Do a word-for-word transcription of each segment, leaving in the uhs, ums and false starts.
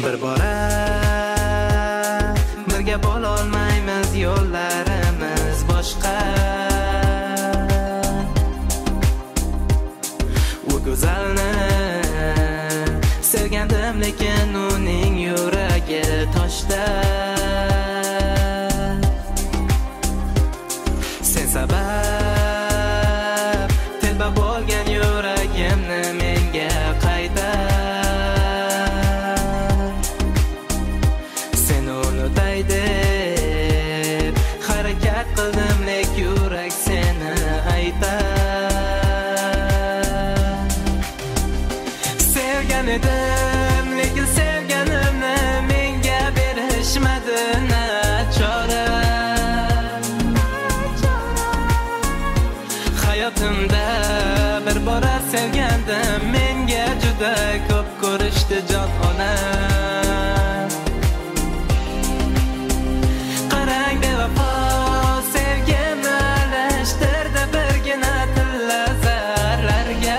bir bora birga bo'lolmaymiz, yo'llarimiz boshqa. U go'zalni sevgandim, lekin uning yuragi toshda. Sen sabab telba bo'lgan yuragimni menga qayta. Sen unutay deb harakat qildim, lek yurak seni aytar. Sevgan edim, lekin sevganimni menga berishmadi nachora. Hayotimda bir bora sevgandim, menga juda ko'p ko'rishdi jon ona. Qarang bevafo sevgimni alashtirdi birgina tilla zararga.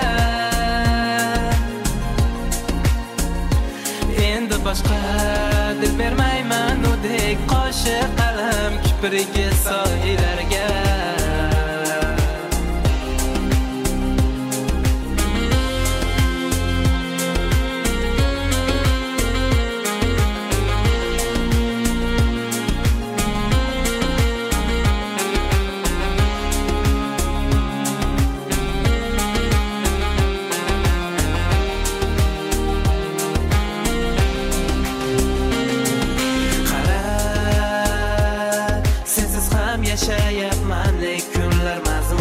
Endi boshqa dil bermayman udek qoshi qalam kiprigi soylarga. Yashayapman lek kunlar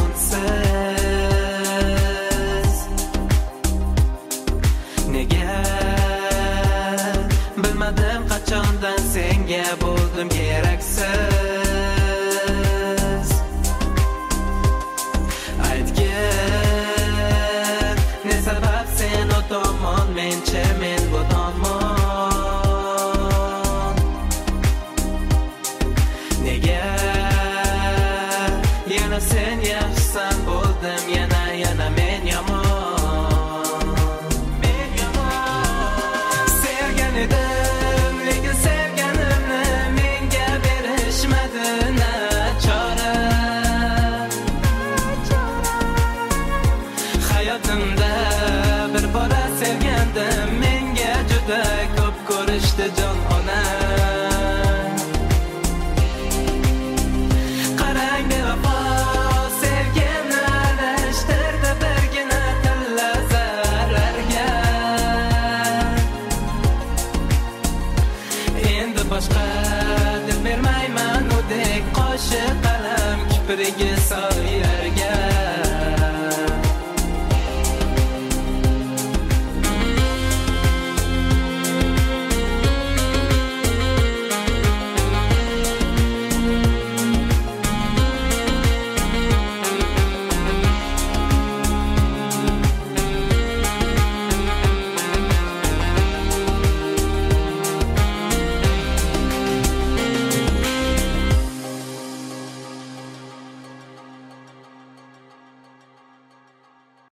mazmunsiz. Nega bilmadim qachondan senga bo'ldim keraksiz. Aytgin ne sabab sen o tomon, mencha men bu tomon. Nega yana sen yaxshisan bo'ldim, yana yana men yomon. Men yomon. Sevgan edim, lekin sevganimni menga berishmadi nachora. Hayotimda bir bora sevgandim, menga juda ko'p ko'rishdi jon ona. Qarang bevafo sevgimni alashtirdi birgina tilla zararga. Endi boshqa dil bermayman udek qoshi qalam kiprigi soylar.